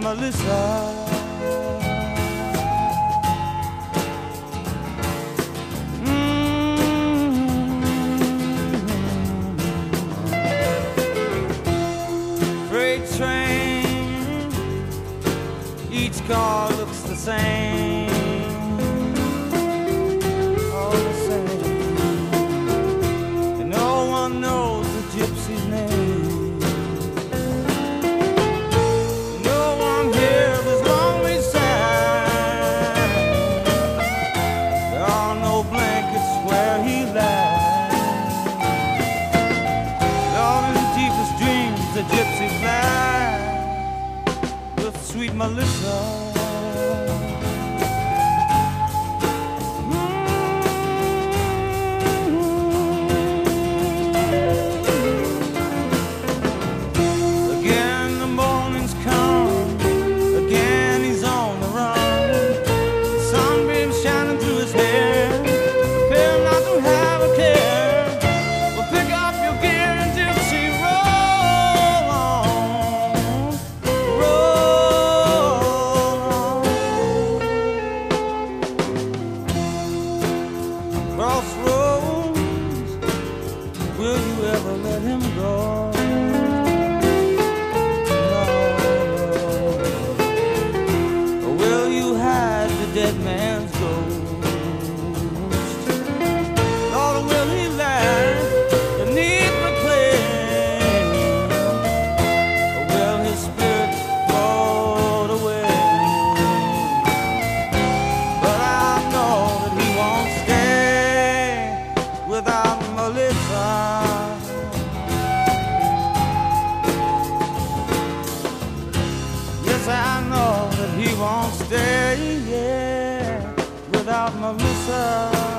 Melissa. Freight train, each car looks the same, all the same, and no one knows the gypsy's name. No one hears his lonely sigh. There are no blankets where he lies. Lord, in deepest dreams the gypsy flies with sweet Melissa. Again the morning's come, again he's on the run. The sunbeam shining through his hair, appear not to have a care. Well, pick up your gear and gypsy, roll on, roll on. Crossroads, will you ever let him go? Dead man's ghost. Lord, will he lie beneath the clay, or will his spirit float away? But I know that he won't stay without Melissa. Yes, I know that he won't stay, yeah, without Melissa.